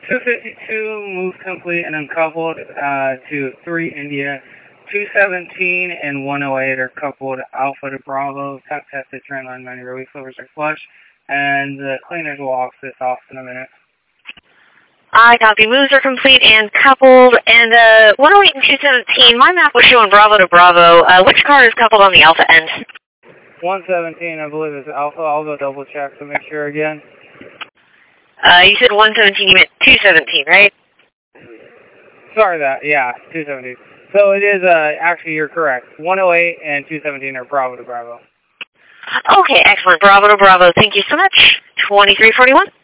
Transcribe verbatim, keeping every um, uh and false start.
two fifty-two, move complete and uncoupled uh, to three India. two seventeen and one oh eight are coupled Alpha to Bravo. Tech tested trend line many relief levers are flush. And the cleaners will off this off in a minute. I copy. Moves are complete and coupled. And uh, one oh eight and two seventeen, my map was showing Bravo to Bravo. Uh, which car is coupled on the Alpha end? one seventeen, I believe, is Alpha. I'll go double check to make sure again. Uh, you said one seventeen, you meant two seventeen, right? Sorry that, yeah, two seventeen. So it is, uh, actually, you're correct. one oh eight and two seventeen are Bravo to Bravo. Okay, excellent. Bravo to Bravo. Thank you so much. twenty-three forty-one.